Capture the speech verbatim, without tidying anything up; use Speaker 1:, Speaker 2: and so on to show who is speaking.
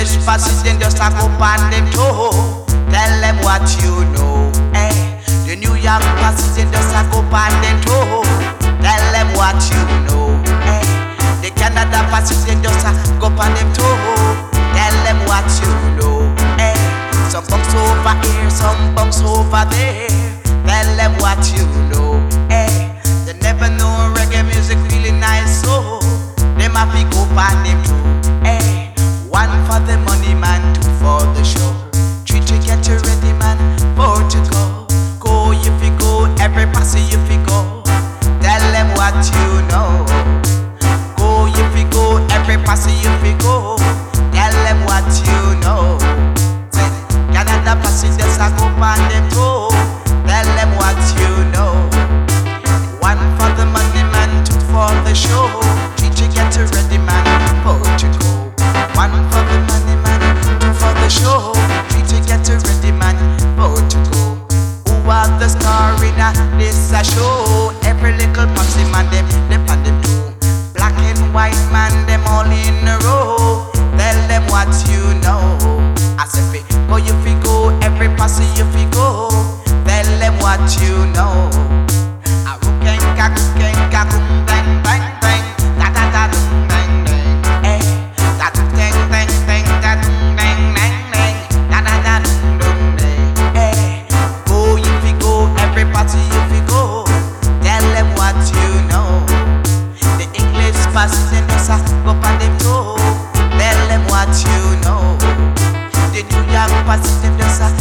Speaker 1: English passage, then just a go on them toe. Tell them what you know. Eh. The New York passage, then just a go on them toe. Tell them what you know. Eh. The Canada passage, then just a go on them toe. Tell them what you know. Eh. Some bunks over here, some bunks over there. Tell them what you know. Eh. They never know reggae music really nice, so them have to go on them too. Eh. One for the money man, two for the show. Three to get you ready man, four to go. Go if you go, every pass if you go. Tell them what you know. Go if you go, every pass if you go. Tell them what you know. Say, Canada passage, just a go on them too. Tell them what you know. One for the money man, two for the show. Three to get you ready man, four to go. One for the money man, two for the show. Three to get you ready man, four to go. Who are the star in a this a show? Every little posse man them, them and them too. Black and white man them all in a row. Tell them what you know. I say fi go you fi go, every posse you fi go. Tell them what you know. A rukenka rukenka rum bang bang bang. Da da da dum bang bang. Eh. Da dum bang bang bang. Da dum bang bang bang. Da da da dum dum bang. Eh. Go you fi go, every party you fi go. Tell them what you know. The English passage and just a go on them toe. Tell them what you know. The New York passage and just a